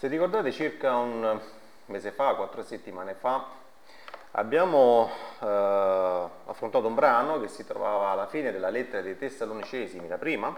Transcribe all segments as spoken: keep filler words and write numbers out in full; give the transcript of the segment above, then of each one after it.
Se ricordate, circa un mese fa, quattro settimane fa, abbiamo eh, affrontato un brano che si trovava alla fine della lettera dei Tessalonicesimi, la prima,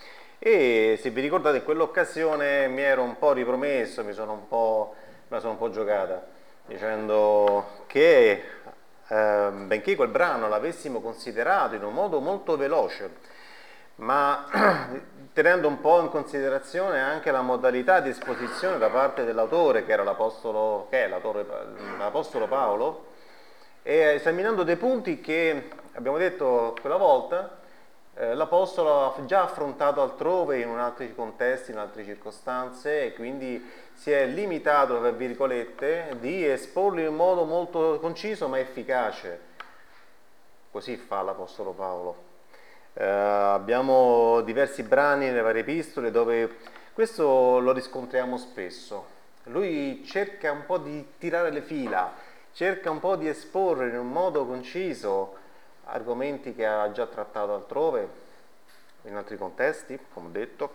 e se vi ricordate in quell'occasione mi ero un po' ripromesso, mi sono un po', me la sono un po' giocata, dicendo che eh, benché quel brano l'avessimo considerato in un modo molto veloce, ma tenendo un po' in considerazione anche la modalità di esposizione da parte dell'autore, che era l'apostolo, che è l'autore, l'apostolo Paolo, e esaminando dei punti che abbiamo detto quella volta, eh, l'apostolo ha già affrontato altrove in altri contesti, in altre circostanze, e quindi si è limitato, tra virgolette, di esporlo in modo molto conciso ma efficace. Così fa l'apostolo Paolo. Uh, abbiamo diversi brani nelle varie epistole dove questo lo riscontriamo spesso. Lui cerca un po' di tirare le fila, cerca un po' di esporre in un modo conciso argomenti che ha già trattato altrove, in altri contesti, come ho detto,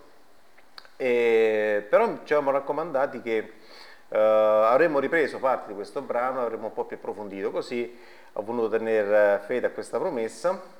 e, però ci siamo raccomandati che uh, avremmo ripreso parte di questo brano, avremmo un po' più approfondito, così ho voluto tenere fede a questa promessa.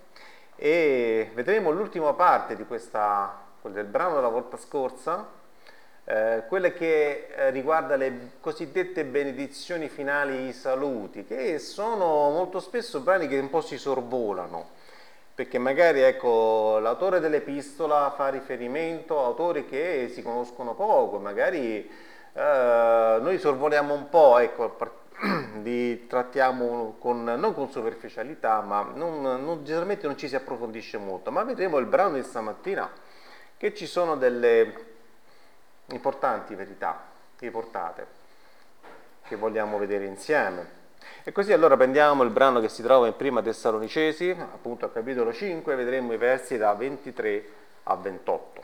E vedremo l'ultima parte di questa, del brano della volta scorsa, eh, quella che eh, riguarda le cosiddette benedizioni finali, i saluti, che sono molto spesso brani che un po' si sorvolano, perché magari ecco, l'autore dell'epistola fa riferimento a autori che si conoscono poco, magari eh, noi sorvoliamo un po', ecco, li trattiamo con, non con superficialità, ma non, non, generalmente non ci si approfondisce molto, ma vedremo il brano di stamattina che ci sono delle importanti verità riportate che vogliamo vedere insieme. E così allora prendiamo il brano che si trova in prima Tessalonicesi, appunto al capitolo cinque, vedremo i versi da ventitré a ventotto.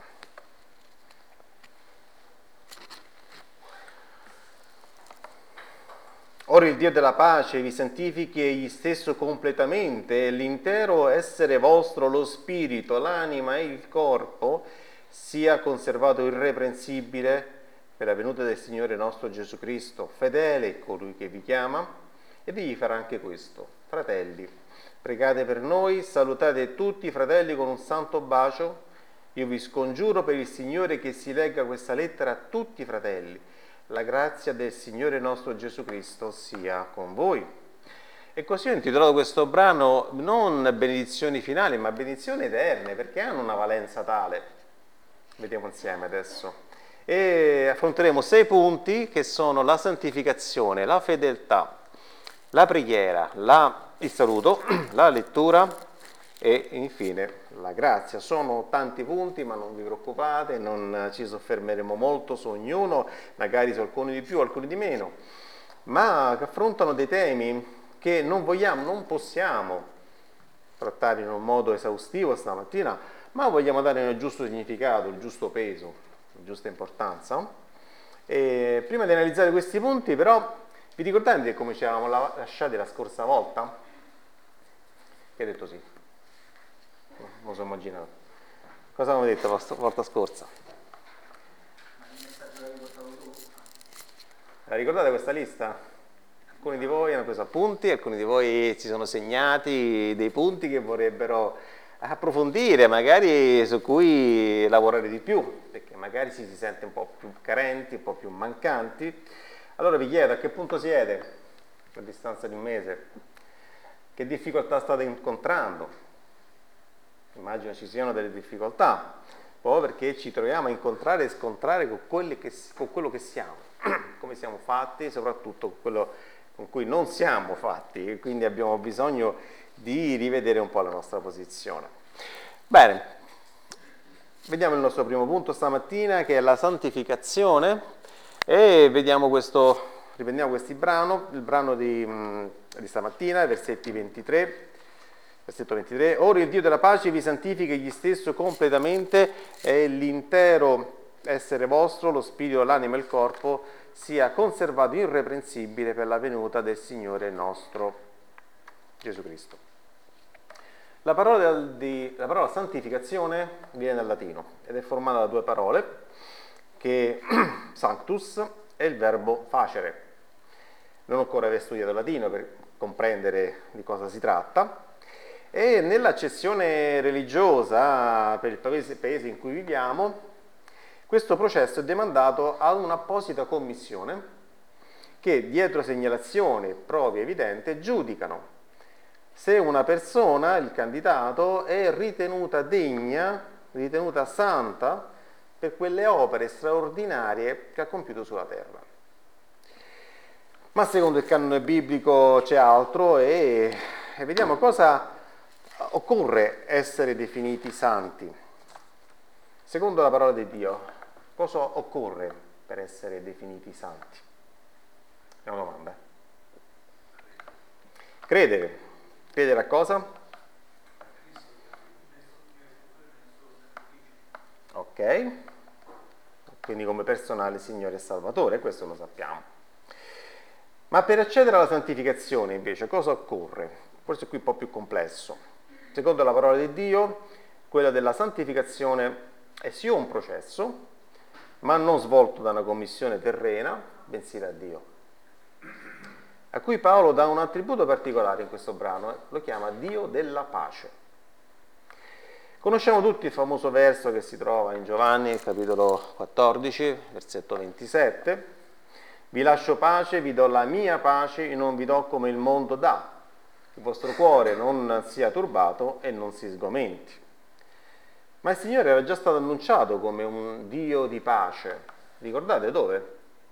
Ora il Dio della pace vi santifichi egli stesso completamente, e l'intero essere vostro, lo spirito, l'anima e il corpo, sia conservato irreprensibile per la venuta del Signore nostro Gesù Cristo. Fedele è colui che vi chiama, ed egli farà anche questo. Fratelli, pregate per noi, salutate tutti i fratelli con un santo bacio. Io vi scongiuro per il Signore che si legga questa lettera a tutti i fratelli. La grazia del Signore nostro Gesù Cristo sia con voi. E così ho intitolato questo brano non benedizioni finali, ma benedizioni eterne, perché hanno una valenza tale. Vediamo insieme adesso. E affronteremo sei punti che sono la santificazione, la fedeltà, la preghiera, la, il saluto, la lettura e infine la grazia. Sono tanti punti, ma non vi preoccupate, non ci soffermeremo molto su ognuno, magari su alcuni di più, alcuni di meno, ma che affrontano dei temi che non vogliamo, non possiamo trattare in un modo esaustivo stamattina, ma vogliamo dare il giusto significato, il giusto peso, la giusta importanza. E prima di analizzare questi punti, però, vi ricordate come ci eravamo lasciati la scorsa volta? Che hai detto sì? Non so immaginato. Cosa avevamo detto la volta scorsa? La ricordate questa lista? Alcuni di voi hanno preso appunti, alcuni di voi si sono segnati dei punti che vorrebbero approfondire, magari su cui lavorare di più, perché magari si, si sente un po' più carenti, un po' più mancanti. Allora vi chiedo, a che punto siete a distanza di un mese? Che difficoltà state incontrando? Immagino ci siano delle difficoltà, proprio perché ci troviamo a incontrare e scontrare con, quelli che, con quello che siamo, come siamo fatti e soprattutto con quello con cui non siamo fatti, e quindi abbiamo bisogno di rivedere un po' la nostra posizione. Bene, vediamo il nostro primo punto stamattina, che è la santificazione, e vediamo questo, riprendiamo questo brano, il brano di, di stamattina, versetti ventitré. Versetto ventitré, ora il Dio della pace vi santifica egli stesso completamente, e l'intero essere vostro, lo spirito, l'anima e il corpo, sia conservato irreprensibile per la venuta del Signore nostro Gesù Cristo. La parola, di, la parola santificazione viene dal latino ed è formata da due parole, che sanctus è il verbo facere. Non occorre aver studiato latino per comprendere di cosa si tratta. E nell'accezione religiosa per il paese, paese in cui viviamo, questo processo è demandato a un'apposita commissione che, dietro segnalazione e prove evidenti, giudicano se una persona, il candidato, è ritenuta degna, ritenuta santa per quelle opere straordinarie che ha compiuto sulla terra. Ma secondo il canone biblico c'è altro e, e vediamo cosa occorre essere definiti santi. Secondo la parola di Dio, cosa occorre per essere definiti santi? È una domanda. Credere. Credere a cosa? Ok. Quindi come personale Signore e Salvatore, questo lo sappiamo. Ma per accedere alla santificazione invece cosa occorre? Forse qui è un po' più complesso. Secondo la parola di Dio, quella della santificazione è sì un processo, ma non svolto da una commissione terrena, bensì da Dio, a cui Paolo dà un attributo particolare in questo brano, lo chiama Dio della pace. Conosciamo tutti il famoso verso che si trova in Giovanni, capitolo quattordici, versetto ventisette. Vi lascio pace, vi do la mia pace, io non vi do come il mondo dà. Il vostro cuore non sia turbato e non si sgomenti. Ma il Signore era già stato annunciato come un Dio di pace. Ricordate dove?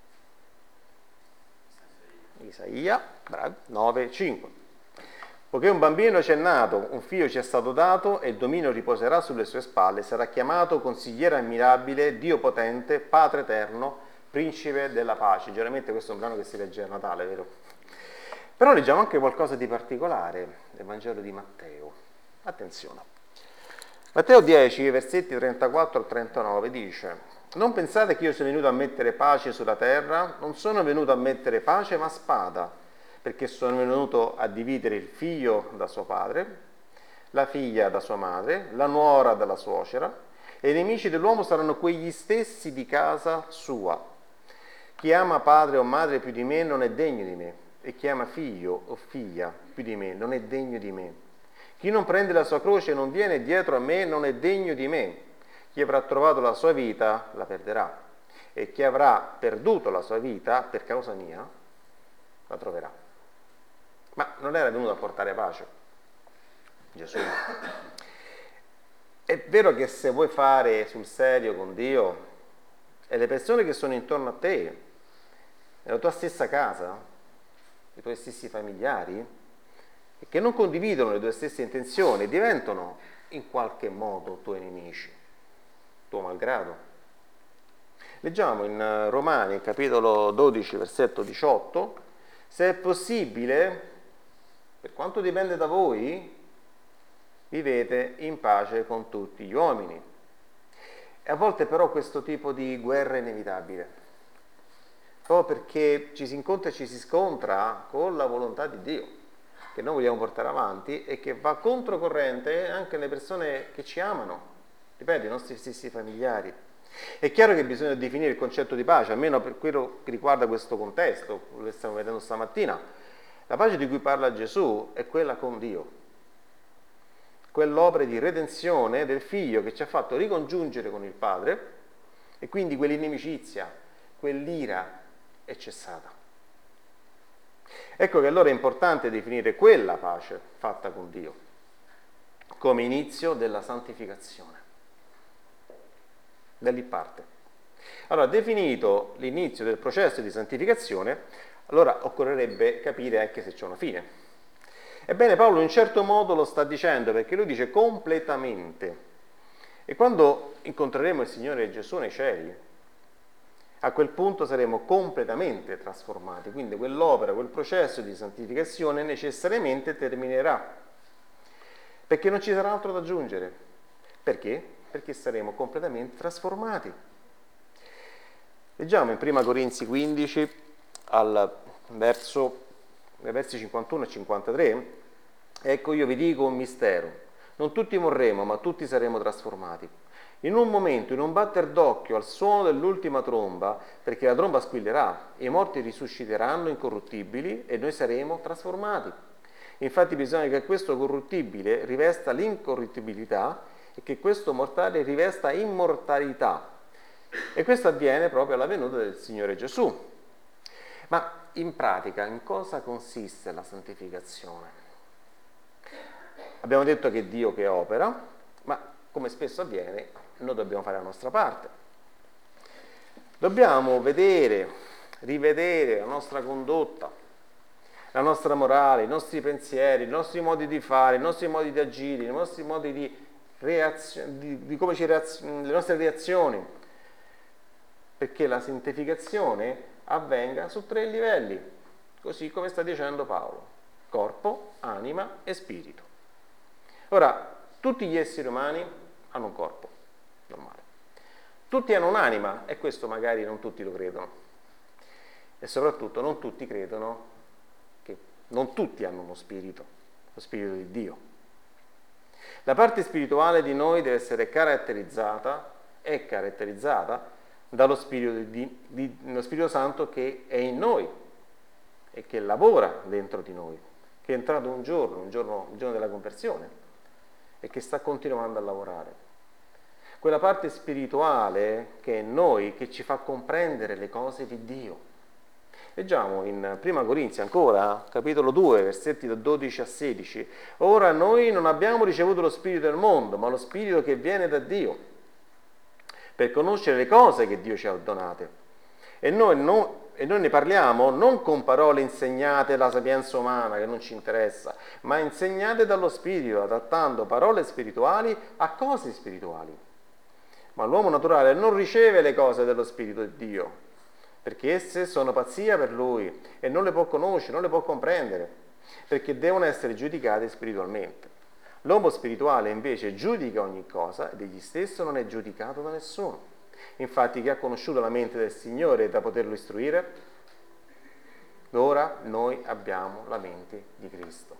Isaia, bravi, nove cinque. Poiché un bambino ci è nato, un figlio ci è stato dato e il dominio riposerà sulle sue spalle, sarà chiamato Consigliere ammirabile, Dio potente, Padre eterno, Principe della pace. Generalmente questo è un brano che si legge a Natale, vero? Però leggiamo anche qualcosa di particolare nel Vangelo di Matteo. Attenzione. Matteo dieci, versetti trentaquattro a trentanove dice: non pensate che io sia venuto a mettere pace sulla terra, non sono venuto a mettere pace ma spada, perché sono venuto a dividere il figlio da suo padre, la figlia da sua madre, la nuora dalla suocera, e i nemici dell'uomo saranno quegli stessi di casa sua. Chi ama padre o madre più di me non è degno di me, e chi ama figlio o figlia più di me non è degno di me. Chi non prende la sua croce e non viene dietro a me non è degno di me. Chi avrà trovato la sua vita la perderà, e chi avrà perduto la sua vita per causa mia la troverà. Ma non era venuto a portare pace Gesù? È vero che se vuoi fare sul serio con Dio, e le persone che sono intorno a te, nella tua stessa casa, i tuoi stessi familiari, e che non condividono le tue stesse intenzioni, diventano in qualche modo tuoi nemici, tuo malgrado. Leggiamo in Romani, capitolo dodici, versetto diciotto, se è possibile, per quanto dipende da voi, vivete in pace con tutti gli uomini. E a volte però questo tipo di guerra è inevitabile, proprio perché ci si incontra e ci si scontra con la volontà di Dio, che noi vogliamo portare avanti e che va controcorrente anche le persone che ci amano, ripeto, i nostri stessi familiari. È chiaro che bisogna definire il concetto di pace, almeno per quello che riguarda questo contesto, lo stiamo vedendo stamattina. La pace di cui parla Gesù è quella con Dio, quell'opera di redenzione del Figlio che ci ha fatto ricongiungere con il Padre, e quindi quell'inimicizia, quell'ira è cessata. Ecco che allora è importante definire quella pace fatta con Dio come inizio della santificazione. Da lì parte. Allora, definito l'inizio del processo di santificazione, allora occorrerebbe capire anche se c'è una fine. Ebbene, Paolo in un certo modo lo sta dicendo, perché lui dice completamente. E quando incontreremo il Signore Gesù nei cieli, a quel punto saremo completamente trasformati, quindi quell'opera, quel processo di santificazione necessariamente terminerà, perché non ci sarà altro da aggiungere. Perché? Perché saremo completamente trasformati. Leggiamo in prima Corinzi quindici, al verso, nei versi cinquantuno e cinquantatré, ecco io vi dico un mistero, non tutti morremo, ma tutti saremo trasformati. In un momento, in un batter d'occhio, al suono dell'ultima tromba, perché la tromba squillerà, i morti risusciteranno incorruttibili e noi saremo trasformati. Infatti bisogna che questo corruttibile rivesta l'incorruttibilità e che questo mortale rivesta immortalità. E questo avviene proprio alla venuta del Signore Gesù. Ma in pratica, in cosa consiste la santificazione? Abbiamo detto che è Dio che opera, ma come spesso avviene, noi dobbiamo fare la nostra parte. Dobbiamo vedere, rivedere la nostra condotta, la nostra morale, i nostri pensieri, i nostri modi di fare, i nostri modi di agire, i nostri modi di reazione, di, di come ci reazione, le nostre reazioni, perché la santificazione avvenga su tre livelli, così come sta dicendo Paolo: corpo, anima e spirito. Ora, tutti gli esseri umani hanno un corpo normale, tutti hanno un'anima, e questo magari non tutti lo credono, e soprattutto non tutti credono che non tutti hanno uno spirito, lo spirito di Dio. La parte spirituale di noi deve essere caratterizzata, è caratterizzata dallo Spirito, di, di, lo Spirito Santo che è in noi e che lavora dentro di noi, che è entrato un giorno, un giorno, il giorno della conversione, e che sta continuando a lavorare. Quella parte spirituale che è in noi, che ci fa comprendere le cose di Dio. Leggiamo in Prima Corinzi ancora, capitolo due, versetti da dodici a sedici. Ora noi non abbiamo ricevuto lo spirito del mondo, ma lo spirito che viene da Dio, per conoscere le cose che Dio ci ha donate. E noi, non, e noi ne parliamo non con parole insegnate dalla sapienza umana, che non ci interessa, ma insegnate dallo Spirito, adattando parole spirituali a cose spirituali. Ma l'uomo naturale non riceve le cose dello Spirito di Dio, perché esse sono pazzia per lui e non le può conoscere, non le può comprendere, perché devono essere giudicate spiritualmente. L'uomo spirituale invece giudica ogni cosa ed egli stesso non è giudicato da nessuno. Infatti chi ha conosciuto la mente del Signore da poterlo istruire? Ora noi abbiamo la mente di Cristo.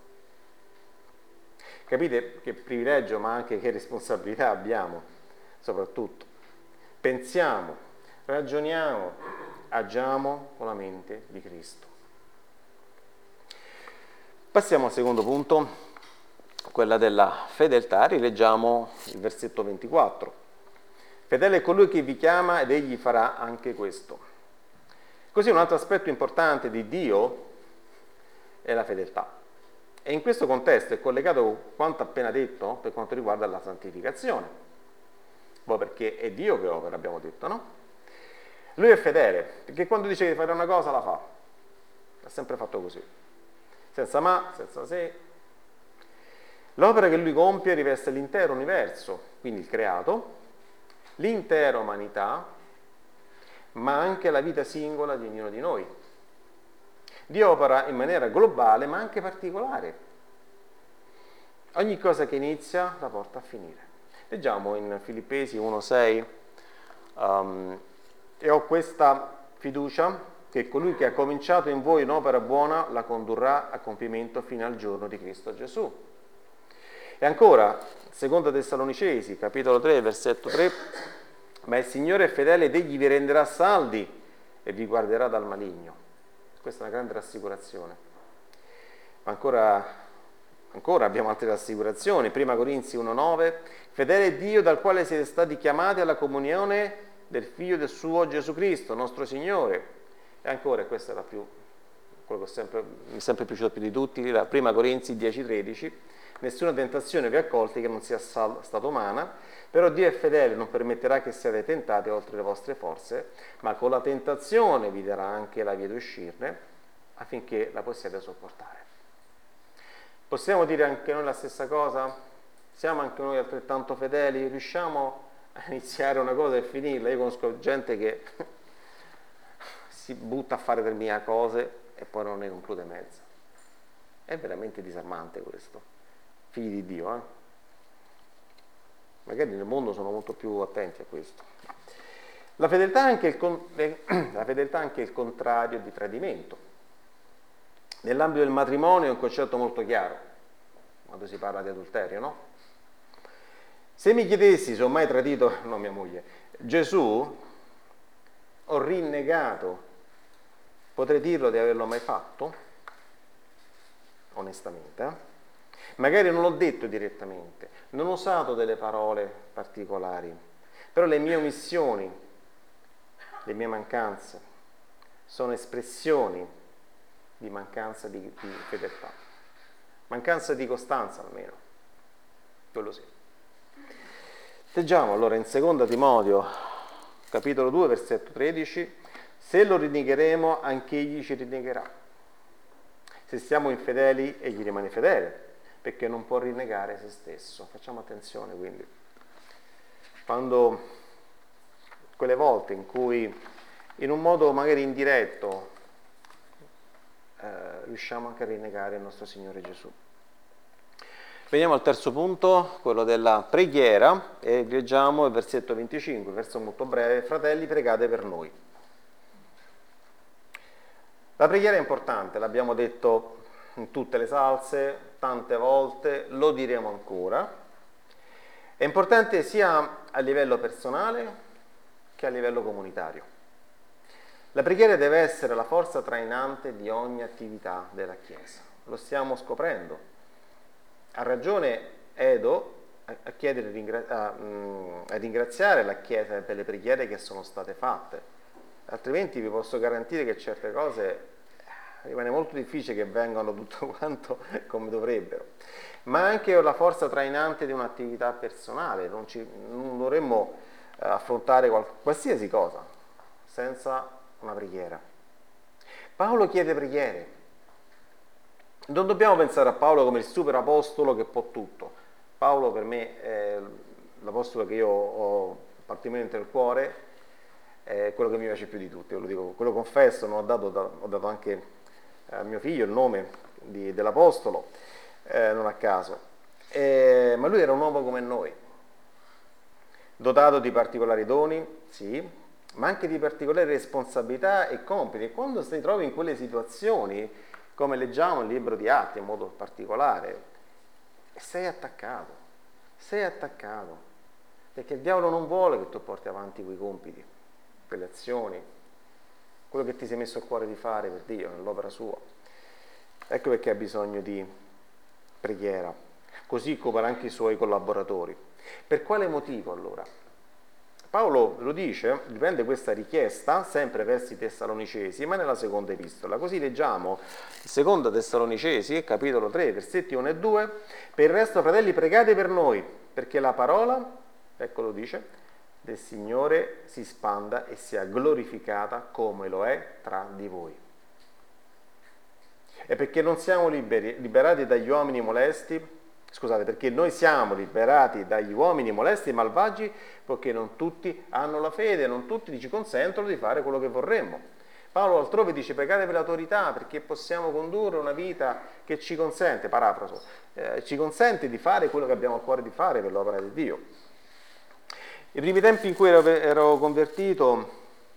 Capite che privilegio, ma anche che responsabilità abbiamo, soprattutto. Pensiamo, ragioniamo, agiamo con la mente di Cristo. Passiamo al secondo punto, quella della fedeltà. Rileggiamo il versetto ventiquattro. Fedele è colui che vi chiama ed egli farà anche questo. Così un altro aspetto importante di Dio è la fedeltà. E in questo contesto è collegato quanto appena detto per quanto riguarda la santificazione. Poi perché è Dio che opera, abbiamo detto, no? Lui è fedele, perché quando dice di fare una cosa la fa. Ha sempre fatto così. Senza ma, senza se. L'opera che lui compie riveste l'intero universo, quindi il creato, l'intera umanità, ma anche la vita singola di ognuno di noi. Dio opera in maniera globale, ma anche particolare. Ogni cosa che inizia la porta a finire. Leggiamo in Filippesi uno sei, um, e ho questa fiducia che colui che ha cominciato in voi un'opera buona la condurrà a compimento fino al giorno di Cristo Gesù. E ancora, seconda Tessalonicesi, capitolo tre, versetto tre, ma il Signore è fedele ed egli vi renderà saldi e vi guarderà dal maligno. Questa è una grande rassicurazione. Ma ancora, ancora abbiamo altre rassicurazioni. Prima Corinzi uno nove, fedele è Dio dal quale siete stati chiamati alla comunione del Figlio del suo Gesù Cristo, nostro Signore. E ancora, questa è la più, quello che sempre, mi è sempre piaciuto più di tutti, la Prima Corinzi dieci tredici, nessuna tentazione vi ha colti che non sia stata umana, però Dio è fedele, non permetterà che siate tentati oltre le vostre forze, ma con la tentazione vi darà anche la via di uscirne, affinché la possiate sopportare. Possiamo dire anche noi la stessa cosa? Siamo anche noi altrettanto fedeli? Riusciamo a iniziare una cosa e finirla? Io conosco gente che si butta a fare determinate cose e poi non ne conclude mezza. È veramente disarmante questo. Figli di Dio, eh? Magari nel mondo sono molto più attenti a questo. La fedeltà è anche il, con... la fedeltà è anche il contrario di tradimento. Nell'ambito del matrimonio è un concetto molto chiaro, quando si parla di adulterio, no? Se mi chiedessi se ho mai tradito, no, mia moglie, Gesù, ho rinnegato, potrei dirlo di averlo mai fatto? Onestamente. Eh? Magari non l'ho detto direttamente, non ho usato delle parole particolari, però le mie omissioni, le mie mancanze, sono espressioni di mancanza di, di fedeltà, mancanza di costanza almeno, quello sì. Leggiamo allora in seconda Timoteo, capitolo due, versetto tredici, se lo rinnegheremo, anche egli ci rinnegherà. Se siamo infedeli, egli rimane fedele, perché non può rinnegare se stesso. Facciamo attenzione quindi. Quando quelle volte in cui in un modo magari indiretto eh, riusciamo anche a rinnegare il nostro Signore Gesù. Veniamo al terzo punto, quello della preghiera, e leggiamo il versetto venticinque, verso molto breve: fratelli, pregate per noi. La preghiera è importante, l'abbiamo detto in tutte le salse, tante volte, lo diremo ancora. È importante sia a livello personale che a livello comunitario. La preghiera deve essere la forza trainante di ogni attività della Chiesa. Lo stiamo scoprendo. Ha ragione Edo a, chiedere, a, a ringraziare la Chiesa per le preghiere che sono state fatte, altrimenti vi posso garantire che certe cose rimane molto difficile che vengano tutto quanto come dovrebbero. Ma anche la forza trainante di un'attività personale, non, ci, non dovremmo affrontare qual, qualsiasi cosa senza una preghiera. Paolo chiede preghiere. Non dobbiamo pensare a Paolo come il super apostolo che può tutto. Paolo per me è l'apostolo che io ho particolarmente nel cuore, è quello che mi piace più di tutti, lo dico, quello confesso, non ho dato, ho dato anche a mio figlio il nome di, dell'apostolo, eh, non a caso. Eh, ma lui era un uomo come noi, dotato di particolari doni, sì, ma anche di particolari responsabilità e compiti. E quando si trova in quelle situazioni, come leggiamo nel libro di Atti in modo particolare, sei attaccato, sei attaccato, perché il diavolo non vuole che tu porti avanti quei compiti, quelle azioni, quello che ti sei messo a cuore di fare per Dio, nell'opera sua. Ecco perché ha bisogno di preghiera, così come anche i suoi collaboratori. Per quale motivo allora? Paolo lo dice, riprende questa richiesta sempre verso i Tessalonicesi, ma nella seconda epistola. Così leggiamo il secondo Tessalonicesi, capitolo tre, versetti uno e due. Per il resto, fratelli, pregate per noi, perché la parola, ecco lo dice, del Signore si spanda e sia glorificata come lo è tra di voi. E perché non siamo liberi, liberati dagli uomini molesti, scusate, perché noi siamo liberati dagli uomini molesti e malvagi, perché non tutti hanno la fede, non tutti ci consentono di fare quello che vorremmo. Paolo altrove dice: pregate per l'autorità, perché possiamo condurre una vita che ci consente, parafraso, eh, ci consente di fare quello che abbiamo a cuore di fare per l'opera di Dio. I primi tempi in cui ero, ero convertito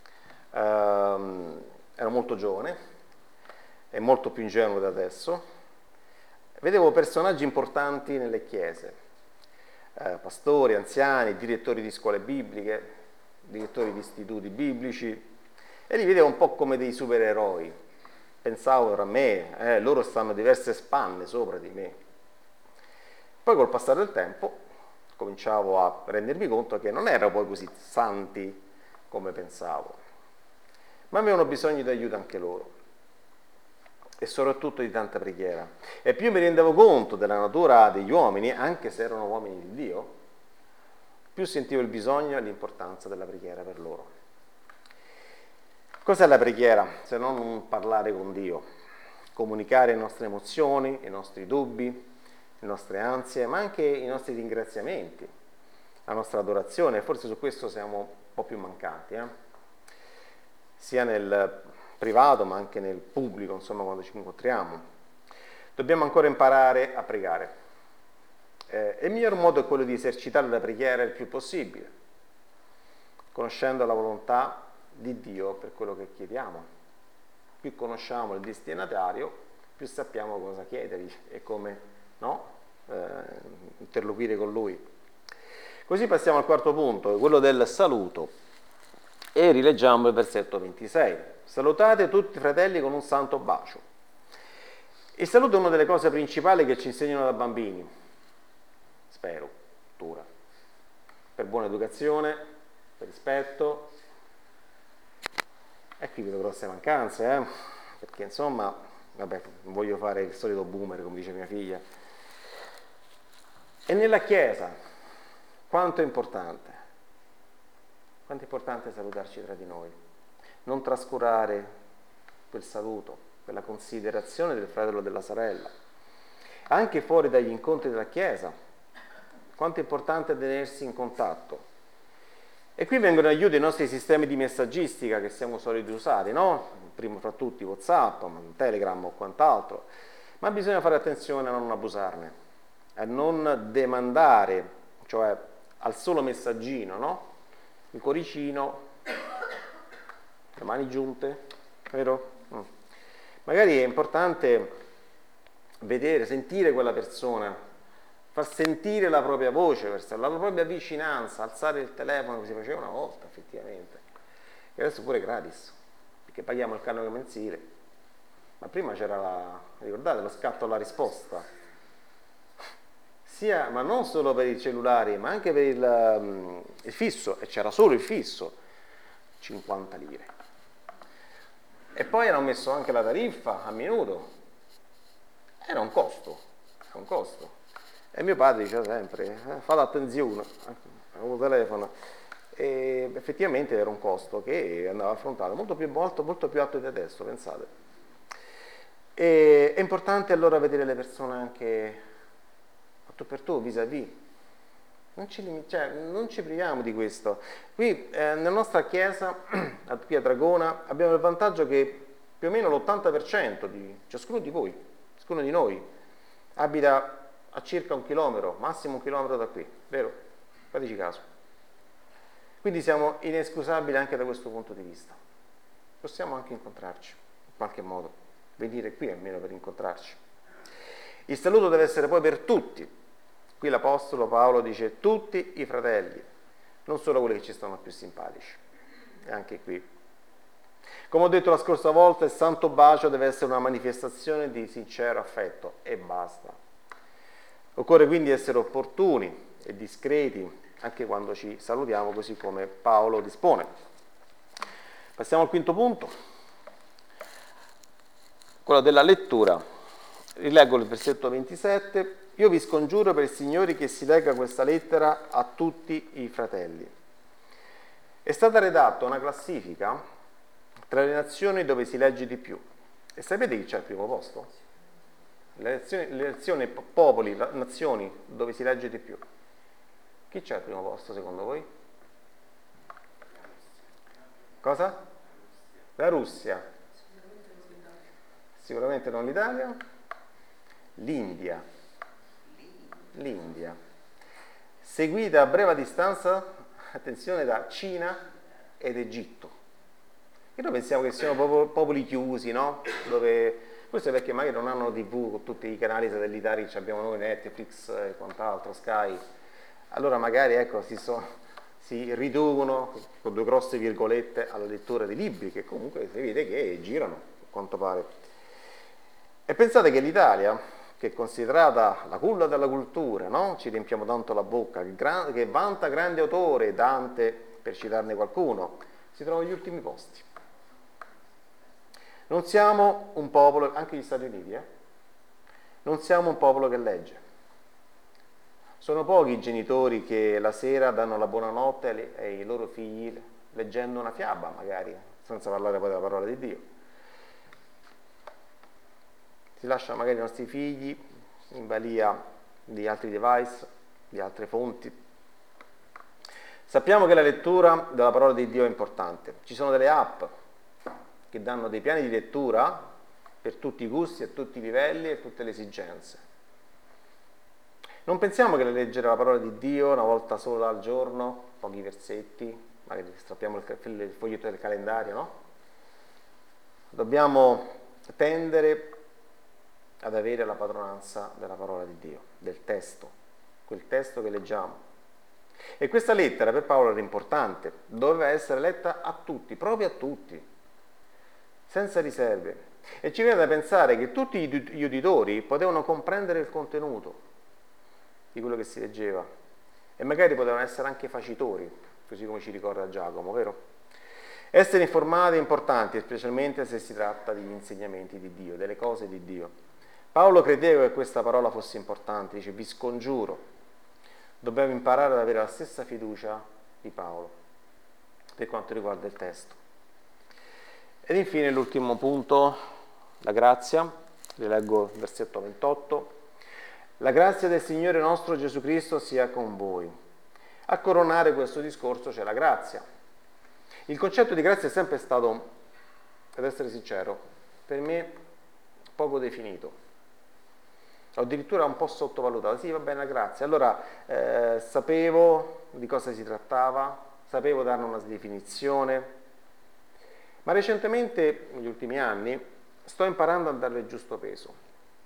ehm, ero molto giovane e molto più ingenuo da adesso. Vedevo personaggi importanti nelle chiese, eh, pastori, anziani, direttori di scuole bibliche, direttori di istituti biblici, e li vedevo un po' come dei supereroi. Pensavo tra me, eh, loro stanno diverse spanne sopra di me. Poi col passare del tempo cominciavo a rendermi conto che non erano poi così santi come pensavo, ma avevano bisogno di aiuto anche loro. E soprattutto di tanta preghiera. E più mi rendevo conto della natura degli uomini, anche se erano uomini di Dio, più sentivo il bisogno e l'importanza della preghiera per loro. Cos'è la preghiera? Se non un parlare con Dio, comunicare le nostre emozioni, i nostri dubbi, le nostre ansie, ma anche i nostri ringraziamenti, la nostra adorazione. E forse su questo siamo un po' più mancanti, eh? Sia nel privato ma anche nel pubblico, insomma, quando ci incontriamo. Dobbiamo ancora imparare a pregare. Eh, e il miglior modo è quello di esercitare la preghiera il più possibile, conoscendo la volontà di Dio per quello che chiediamo. Più conosciamo il destinatario, più sappiamo cosa chiedergli e come, no, eh, interloquire con Lui. Così passiamo al quarto punto, quello del saluto, e rileggiamo il versetto ventisei. Salutate tutti i fratelli con un santo bacio. Il saluto è una delle cose principali che ci insegnano da bambini, spero, dura, per buona educazione, per rispetto. E qui vedo grosse mancanze, eh? Perché insomma, vabbè, non voglio fare il solito boomer, come dice mia figlia. E nella Chiesa, quanto è importante, quanto è importante salutarci tra di noi, non trascurare quel saluto, quella considerazione del fratello o della sorella, anche fuori dagli incontri della Chiesa, quanto è importante tenersi in contatto. E qui vengono in aiuto i nostri sistemi di messaggistica che siamo soliti usare, no? Primo fra tutti WhatsApp, Telegram o quant'altro, ma bisogna fare attenzione a non abusarne, a non demandare, cioè al solo messaggino, no? Il cuoricino, le mani giunte, vero? Mm. Magari è importante vedere, sentire quella persona, far sentire la propria voce, la propria vicinanza, alzare il telefono come si faceva una volta effettivamente, e adesso pure gratis, perché paghiamo il canone mensile, ma prima c'era la, ricordate, lo scatto alla risposta, sia, ma non solo per i cellulari, ma anche per il, um, il fisso, e c'era solo il fisso, cinquanta lire. E poi hanno messo anche la tariffa a minuto, era un costo, era un costo. E mio padre diceva sempre, eh, fate attenzione al telefono, e effettivamente era un costo che andava affrontato molto più, molto, molto più alto di adesso, pensate. E è importante allora vedere le persone anche tu per tu, vis-à-vis. Non ci, cioè, non ci priviamo di questo. Qui eh, nella nostra chiesa, qui a Dragona, abbiamo il vantaggio che più o meno l'ottanta per cento di ciascuno di voi, ciascuno di noi, abita a circa un chilometro, massimo un chilometro da qui, vero? Fateci caso. Quindi siamo inescusabili anche da questo punto di vista. Possiamo anche incontrarci, in qualche modo, venire qui almeno per incontrarci. Il saluto deve essere poi per tutti. Qui l'Apostolo Paolo dice tutti i fratelli, non solo quelli che ci stanno più simpatici. E anche qui. Come ho detto la scorsa volta, il santo bacio deve essere una manifestazione di sincero affetto e basta. Occorre quindi essere opportuni e discreti anche quando ci salutiamo, così come Paolo dispone. Passiamo al quinto punto, quello della lettura. Rileggo il versetto ventisette. Io vi scongiuro per il Signore che si legga questa lettera a tutti i fratelli. È stata redatta una classifica tra le nazioni dove si legge di più. E sapete chi c'è al primo posto? Le nazioni, le nazioni, popoli, nazioni dove si legge di più. Chi c'è al primo posto secondo voi? Cosa? La Russia. Sicuramente non l'Italia. L'India. L'India, seguita a breve distanza, attenzione, da Cina ed Egitto. E noi pensiamo che siano popoli chiusi, no? Dove, questo è perché magari non hanno tivù con tutti i canali satellitari che abbiamo noi, Netflix e quant'altro, Sky. Allora magari ecco, si, so, si riducono con due grosse virgolette alla lettura di libri, che comunque si vede che girano, a quanto pare. E pensate che l'Italia, che è considerata la culla della cultura, no? Ci riempiamo tanto la bocca, che, gran, che vanta grande autore, Dante, per citarne qualcuno, si trova agli ultimi posti. Non siamo un popolo, anche gli Stati Uniti, eh? Non siamo un popolo che legge. Sono pochi i genitori che la sera danno la buonanotte ai loro figli leggendo una fiaba, magari, senza parlare poi della parola di Dio. Si lascia magari i nostri figli in balia di altri device, di altre fonti. Sappiamo che la lettura della parola di Dio è importante. Ci sono delle app che danno dei piani di lettura per tutti i gusti, a tutti i livelli e tutte le esigenze. Non pensiamo che leggere la parola di Dio una volta sola al giorno, pochi versetti, magari strappiamo il foglietto del calendario, no? Dobbiamo tendere ad avere la padronanza della parola di Dio, del testo, quel testo che leggiamo. E questa lettera per Paolo era importante, doveva essere letta a tutti, proprio a tutti, senza riserve. E ci viene da pensare che tutti gli uditori potevano comprendere il contenuto di quello che si leggeva e magari potevano essere anche facitori, così come ci ricorda Giacomo, vero? Essere informati è importante, specialmente se si tratta degli insegnamenti di Dio, delle cose di Dio. Paolo credeva che questa parola fosse importante, dice: vi scongiuro, dobbiamo imparare ad avere la stessa fiducia di Paolo per quanto riguarda il testo. Ed infine l'ultimo punto, la grazia. Vi leggo il versetto ventotto. La grazia del Signore nostro Gesù Cristo sia con voi. A coronare questo discorso c'è la grazia. Il concetto di grazia è sempre stato, ad essere sincero, per me poco definito. Ho addirittura un po' sottovalutato. Sì, va bene, la grazia. Allora, eh, sapevo di cosa si trattava, sapevo darne una definizione, ma recentemente, negli ultimi anni, sto imparando a darle il giusto peso.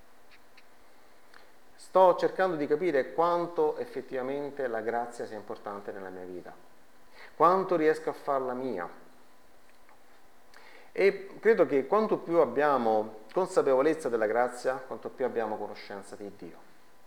Sto cercando di capire quanto effettivamente la grazia sia importante nella mia vita, quanto riesco a farla mia. E credo che quanto più abbiamo consapevolezza della grazia, quanto più abbiamo conoscenza di Dio.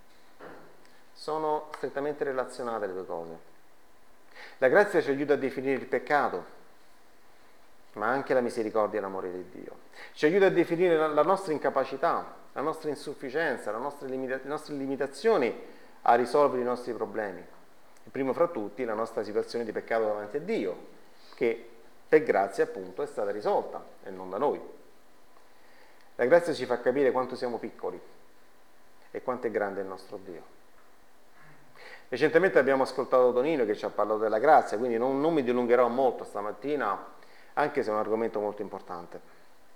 Sono strettamente relazionate le due cose. La grazia ci aiuta a definire il peccato, ma anche la misericordia e l'amore di Dio. Ci aiuta a definire la nostra incapacità, la nostra insufficienza, le nostre, limita- le nostre limitazioni a risolvere i nostri problemi. E primo fra tutti la nostra situazione di peccato davanti a Dio, che per grazia appunto è stata risolta e non da noi. La grazia ci fa capire quanto siamo piccoli e quanto è grande il nostro Dio. Recentemente abbiamo ascoltato Tonino che ci ha parlato della grazia, quindi non, non mi dilungherò molto stamattina, anche se è un argomento molto importante.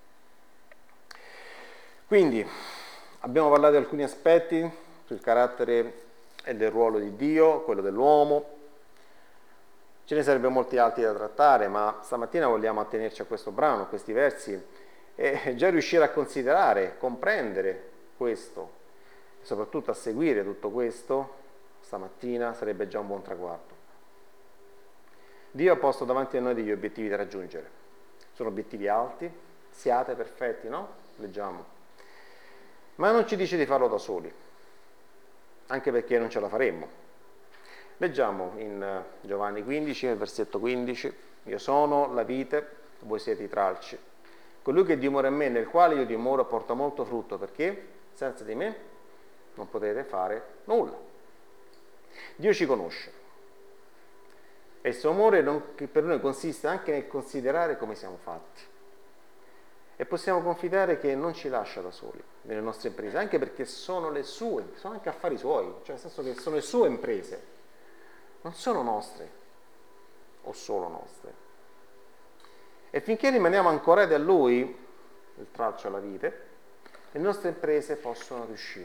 Quindi abbiamo parlato di alcuni aspetti sul carattere e del ruolo di Dio, quello dell'uomo. Ce ne sarebbero molti altri da trattare, ma stamattina vogliamo attenerci a questo brano, a questi versi, e già riuscire a considerare, comprendere questo, e soprattutto a seguire tutto questo, stamattina sarebbe già un buon traguardo. Dio ha posto davanti a noi degli obiettivi da raggiungere. Sono obiettivi alti, siate perfetti, no? Leggiamo. Ma non ci dice di farlo da soli, anche perché non ce la faremmo. Leggiamo in Giovanni quindici, versetto quindici: io sono la vite, voi siete i tralci. Colui che dimora in me, nel quale io dimoro, porta molto frutto, perché senza di me non potete fare nulla. Dio ci conosce e il suo amore non, che per noi consiste anche nel considerare come siamo fatti. E possiamo confidare che non ci lascia da soli nelle nostre imprese, anche perché sono le sue, sono anche affari suoi, cioè nel senso che sono le sue imprese, non sono nostre o solo nostre. E finché rimaniamo ancorati a Lui, il tralcio alla vite, le nostre imprese possono riuscire.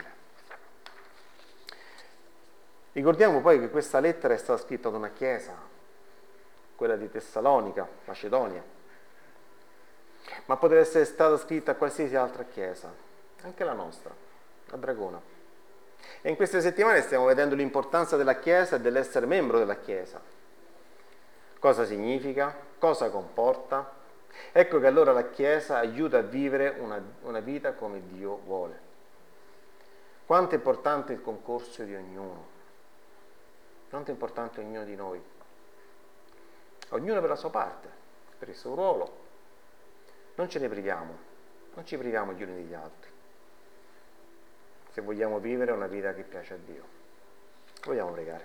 Ricordiamo poi che questa lettera è stata scritta ad una chiesa, quella di Tessalonica, Macedonia, ma potrebbe essere stata scritta a qualsiasi altra chiesa, anche la nostra, a Dragona. E in queste settimane stiamo vedendo l'importanza della chiesa e dell'essere membro della chiesa. Cosa significa? Cosa comporta? Ecco che allora la chiesa aiuta a vivere una, una vita come Dio vuole. Quanto è importante il concorso di ognuno, quanto è importante ognuno di noi. Ognuno per la sua parte, per il suo ruolo. Non ce ne priviamo, non ci priviamo gli uni degli altri, se vogliamo vivere una vita che piace a Dio. Vogliamo pregare.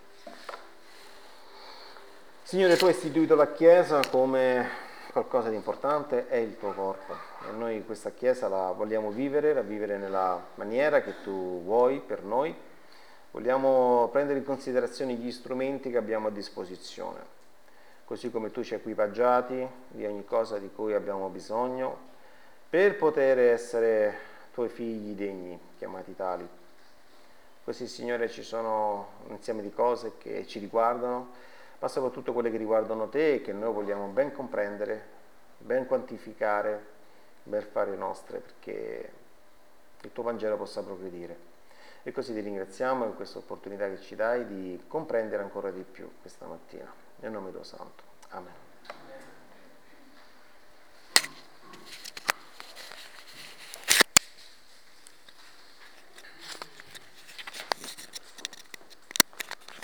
Signore, tu hai istituito la Chiesa come qualcosa di importante, è il tuo corpo e noi questa Chiesa la vogliamo vivere, la vivere nella maniera che tu vuoi per noi. Vogliamo prendere in considerazione gli strumenti che abbiamo a disposizione, così come tu ci hai equipaggiati di ogni cosa di cui abbiamo bisogno, per poter essere tuoi figli degni, chiamati tali. Così, Signore, ci sono un insieme di cose che ci riguardano, ma soprattutto quelle che riguardano te e che noi vogliamo ben comprendere, ben quantificare, ben fare nostre, perché il tuo Vangelo possa progredire. E così ti ringraziamo in questa opportunità che ci dai di comprendere ancora di più questa mattina. Nel nome tuo santo. Amen.